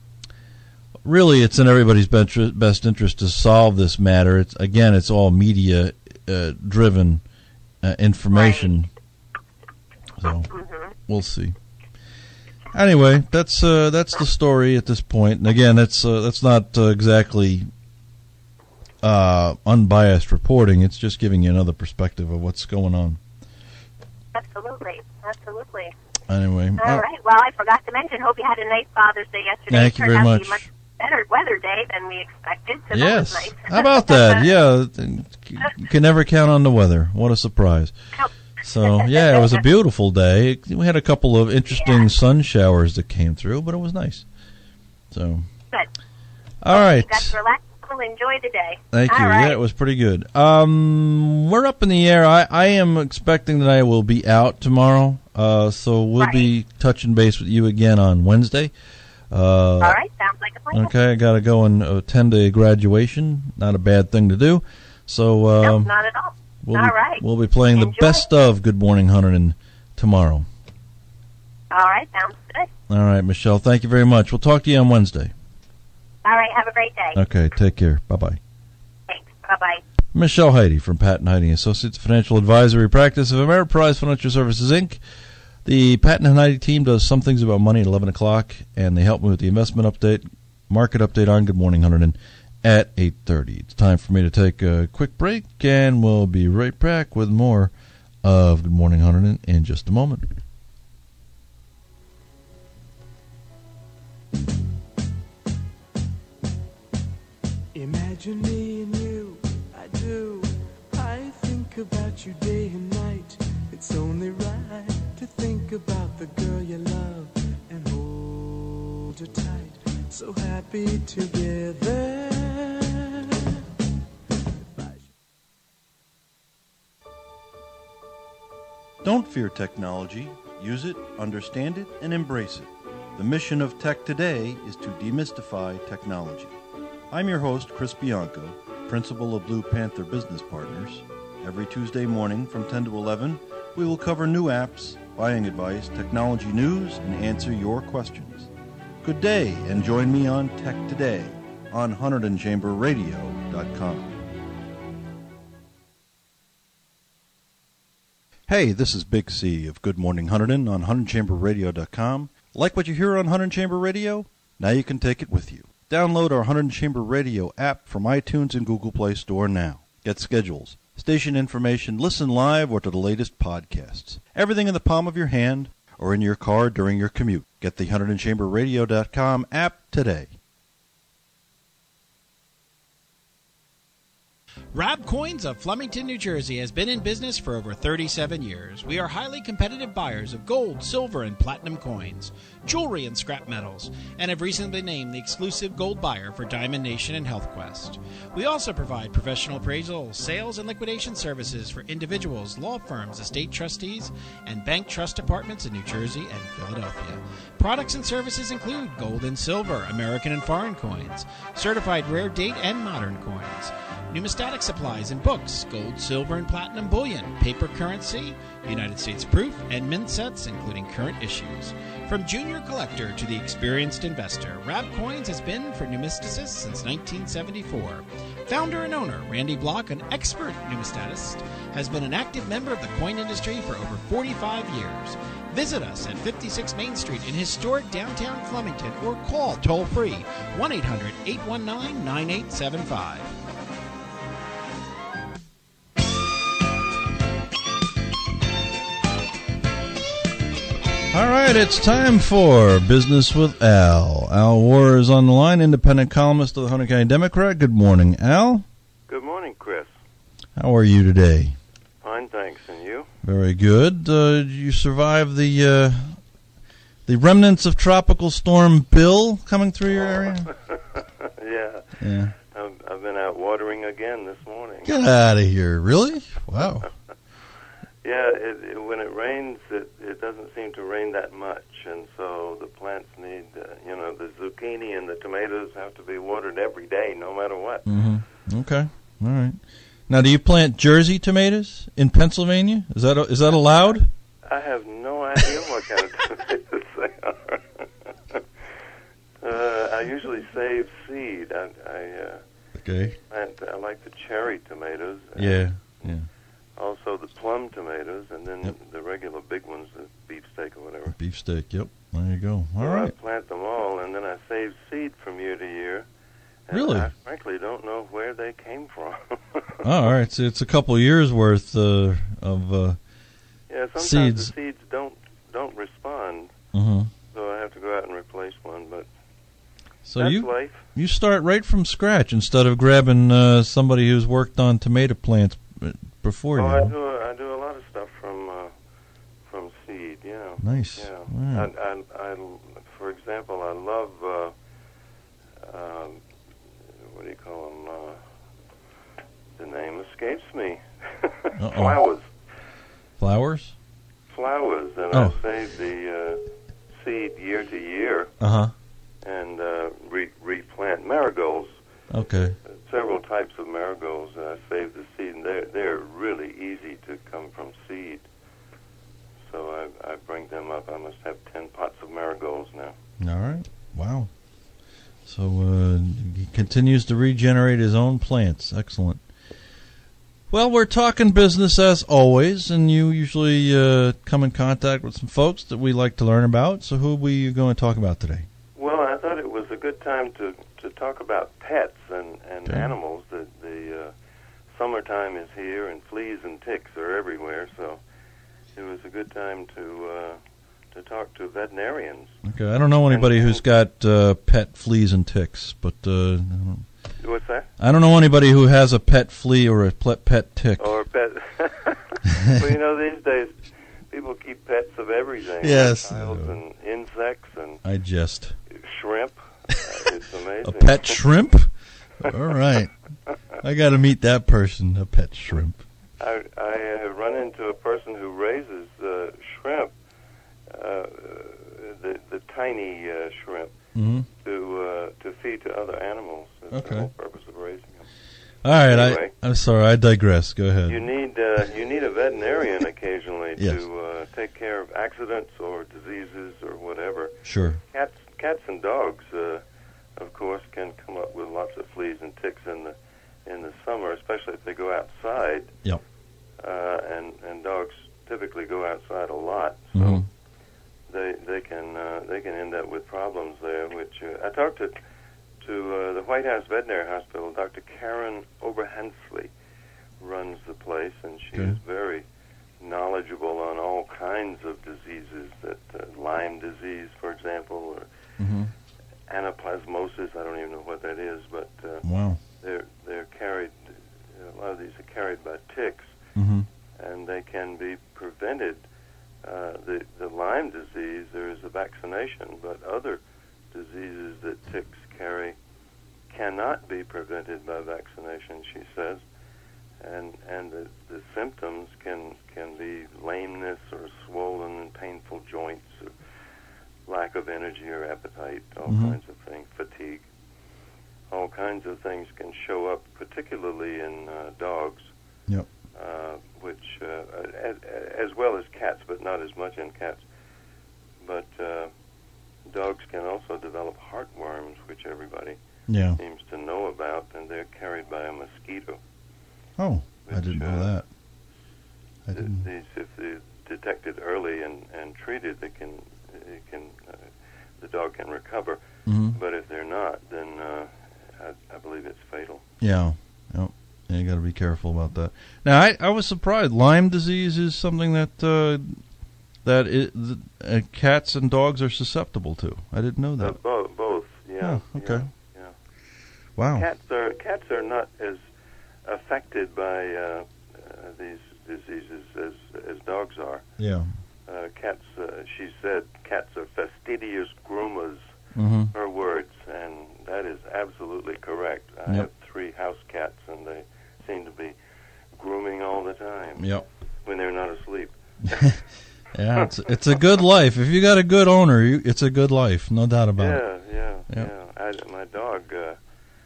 really, it's in everybody's best best interest to solve this matter. It's again, it's all media uh, driven uh, information. So we'll see. Anyway, that's uh, that's the story at this point. And again, that's uh, that's not uh, exactly uh, unbiased reporting. It's just giving you another perspective of what's going on. Absolutely, absolutely. Anyway, All uh, right. Well, I forgot to mention. Hope you had a nice Father's Day yesterday. Thank you It turned very out to much. be a much better weather day than we expected. So yes. that was nice. How about that? Yeah, you can never count on the weather. What a surprise. So, yeah, it was a beautiful day. We had a couple of interesting sun showers that came through, but it was nice. So, Good. all right. You got to relax and enjoy the day. Thank you. All right. Yeah, it was pretty good. Um, we're up in the air. I, I am expecting that I will be out tomorrow, uh, so we'll be touching base with you again on Wednesday. Uh, All right. Sounds like a plan. Okay, I got to go and attend a graduation. Not a bad thing to do. So, um, Nope, not at all. We'll all be, right. We'll be playing the Enjoy. best of Good Morning Huntington tomorrow. All right. Sounds good. All right, Michelle. Thank you very much. We'll talk to you on Wednesday. All right. Have a great day. Okay, take care. Bye-bye. Thanks. Bye-bye. Michelle Heidi from Patton Heidi Associates, Financial Advisory Practice of Ameriprise Financial Services, Incorporated. The Patton and Heidi team does some things about money at eleven o'clock, and they help me with the investment update, market update on Good Morning Huntington, at eight thirty. It's time for me to take a quick break, and we'll be right back with more of Good Morning Hunterdon in just a moment. Imagine me and you, I do. I think about you day and night. It's only right to think about the girl you love and hold her tight. So happy together. Don't fear technology. Use it, understand it, and embrace it. The mission of Tech Today is to demystify technology. I'm your host, Chris Bianco, principal of Blue Panther Business Partners. Every Tuesday morning from ten to eleven, we will cover new apps, buying advice, technology news, and answer your questions. Good day, and join me on Tech Today on Hunterdon Chamber Radio dot com. Hey, this is Big C of Good Morning Hunterdon on Hunterdon Chamber Radio dot com. Like what you hear on Hunterdon Chamber Radio? Now you can take it with you. Download our Hunterdon Chamber Radio app from iTunes and Google Play Store now. Get schedules, station information, listen live, or to the latest podcasts. Everything in the palm of your hand or in your car during your commute. Get the Hunterdon Chamber Radio dot com app today. Rab Coins of Flemington, New Jersey has been in business for over thirty-seven years. We are highly competitive buyers of gold, silver, and platinum coins, jewelry, and scrap metals, and have recently been named the exclusive gold buyer for Diamond Nation and HealthQuest. We also provide professional appraisal, sales, and liquidation services for individuals, law firms, estate trustees, and bank trust departments in New Jersey and Philadelphia. Products and services include gold and silver, American and foreign coins, certified rare date and modern coins, numismatic supplies and books, gold, silver, and platinum bullion, paper currency, United States proof, and mint sets, including current issues. From junior collector to the experienced investor, Rab Coins has been for numisticists since nineteen seventy-four. Founder and owner Randy Block, an expert numismatist, has been an active member of the coin industry for over forty-five years. Visit us at fifty-six Main Street in historic downtown Flemington or call toll-free one eight hundred, eight one nine, nine eight seven five. All right, it's time for Business with Al. Al Warr is on the line, independent columnist of the Hunterdon County Democrat. Good morning, Al. Good morning, Chris. How are you today? Fine, thanks. And you? Very good. Uh, you survived the uh, the remnants of Tropical Storm Bill coming through your area? yeah. Yeah. I've, I've been out watering again this morning. Get out of here. Really? Wow. Yeah, it, it, when it rains, it, it doesn't seem to rain that much, and so the plants need, uh, you know, the zucchini and the tomatoes have to be watered every day, no matter what. Mm-hmm. Okay, all right. Now, do you plant Jersey tomatoes in Pennsylvania? Is that is that allowed? I have no idea what kind of tomatoes they are. uh, I usually save seed. I, I uh, okay. Plant, I like the cherry tomatoes. Yeah, yeah. Also the plum tomatoes, and then yep. the regular big ones, the beefsteak or whatever. Beefsteak, yep. There you go. All so right. I plant them all, and then I save seed from year to year. And really? I frankly don't know where they came from. Oh, all right. So it's a couple of years worth uh, of uh, yeah, sometimes seeds. the seeds don't don't respond, uh-huh. so I have to go out and replace one. But so that's you life. You start right from scratch instead of grabbing uh, somebody who's worked on tomato plants before oh, you. I do. A, I do a lot of stuff from uh, from seed. Yeah. Nice. Yeah. Right. I, I, I, for example, I love. Uh, um, what do you call them? Uh, the name escapes me. Flowers. Flowers. Flowers, and oh. I save the uh, seed year to year. Uh huh. And uh, re- replant marigolds. Okay. Uh, several types of marigolds, and I save the seed, and they're they're really easy to come from seed. So I I bring them up. I must have ten pots of marigolds now. All right. Wow. So uh, he continues to regenerate his own plants. Excellent. Well, we're talking business as always, and you usually uh, come in contact with some folks that we like to learn about. So who are we going to talk about today? Well, I thought it was a good time to, to talk about pets and, and Okay. animals. The, the uh, summertime is here, and fleas and ticks are everywhere, so it was a good time to uh, to talk to veterinarians. Okay, I don't know anybody who's got uh, pet fleas and ticks, but uh, I don't, What's that? I don't know anybody who has a pet flea or a ple- pet tick. Or pet. Well, you know, these days people keep pets of everything. Yes. Reptiles and insects and I jest. shrimp. Uh, it's amazing. A pet shrimp? All right. I got to meet that person, a pet shrimp. I, I have run into a person who raises uh, shrimp, uh, the the tiny uh, shrimp, Mm-hmm. to uh, to feed to other animals. That's Okay. the whole purpose of raising them. All right, Anyway. I, I'm sorry, I digress. Go ahead. You need uh, you need a veterinarian occasionally Yes. to uh, take care of accidents or diseases or whatever. Sure. Cats, cats and dogs, uh, of course, can come up with lots of fleas and ticks in the in the summer, especially if they go outside. Yep. Uh, and and dogs typically go outside a lot, so Mhm. they they can uh, they can end up with problems there. Which uh, I talked to to uh, the White House Veterinary Hospital. Doctor Karen Oberhensley runs the place, and she Okay. is very knowledgeable on all kinds of diseases, that uh, Lyme disease, for example, or Mm-hmm. anaplasmosis. I don't even know what that is, but uh, Wow. they're they're carried. A lot of these are carried by ticks, Mm-hmm. and they can be prevented. Uh, the the Lyme disease, there is a vaccination, but other diseases that ticks carry cannot be prevented by vaccination, she says, and and the, the symptoms can can be lameness or swollen and painful joints, or lack of energy or appetite, all Mhm. kinds of things, fatigue. All kinds of things can show up, particularly in uh, dogs. Yep. Uh, which, uh, as, as well as cats, but not as much in cats. But uh, dogs can also develop heartworms, which everybody Yeah. seems to know about, and they're carried by a mosquito. Oh, I didn't know uh, that. I Th- didn't. These, if they're detected early and, and treated, they can, it can, uh, the dog can recover. Mhm. But if they're not, then uh, I, I believe it's fatal. Yeah. Yep. Yeah, you got to be careful about that. Now, I, I was surprised. Lyme disease is something that uh, that it, the, uh, cats and dogs are susceptible to. I didn't know Uh, that. both, both, yeah. Oh, okay. Yeah. yeah. Wow. Cats are cats are not as affected by uh, uh, these diseases as as dogs are. Yeah. Uh, cats, uh, she said, cats are fastidious groomers. Mhm. Her words, and that is absolutely correct. I Yep. have three house cats, and they seem to be grooming all the time. Yep. When they're not asleep. Yeah, it's it's a good life. If you got a good owner, you, it's a good life, no doubt about yeah, it. yeah, Yep. yeah. I, my dog, uh,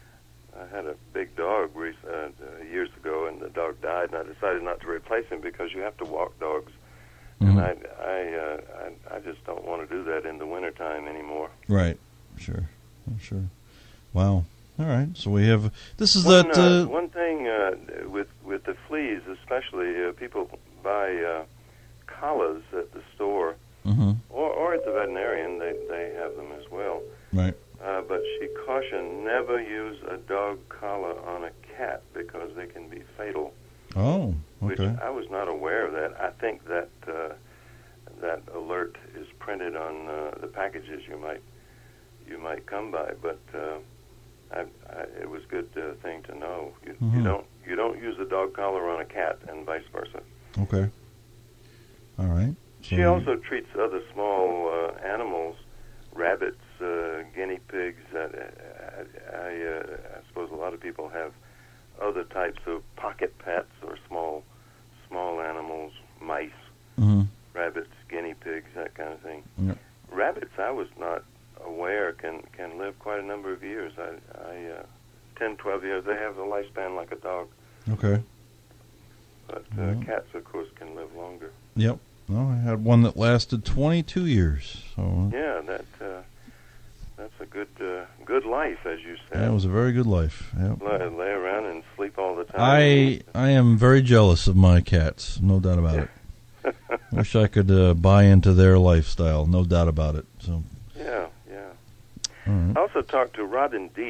I had a big dog rec- uh, uh, years ago, and the dog died, and I decided not to replace him because you have to walk dogs, Mhm. and I, I, uh, I, I just don't want to do that in the wintertime anymore. Right. Sure. Oh, sure. Wow. All right. So we have this is One, that. uh, Uh, one thing uh, with with the fleas, especially, uh, people buy uh, collars at the store mhm. or, or at the veterinarian. They they have them as well. Right. Uh, but she cautioned never use a dog collar on a cat because they can be fatal. Oh. Which Okay. I was not aware of that. I think that uh, that alert is printed on uh, the packages you might you might come by. But uh, I, I, it was a good uh, thing to know. You, you Mhm. don't you don't use a dog collar on a cat, and vice versa. Okay. All right. So, She also treats other small uh, animals, rabbits, uh, guinea pigs. Uh, I, I, uh, I suppose a lot of people have other types of pocket pets or small, small animals, mice, Mhm. rabbits, guinea pigs, that kind of thing. Yep. Rabbits, I was not aware can can live quite a number of years. I, I uh, ten, twelve years. They have a lifespan like a dog, Okay. but uh, Yeah. cats, of course, can live longer. Yep. Well, I had one that lasted twenty-two years. So Yeah, that uh, that's a good uh, good life, as you said. yeah, it was a very good life. Yep. Lay, lay around and sleep all the time. I I am very jealous of my cats, no doubt about it. Wish I could uh, buy into their lifestyle, no doubt about it. So Yeah, yeah. Mhm. I also talked to Robin Deet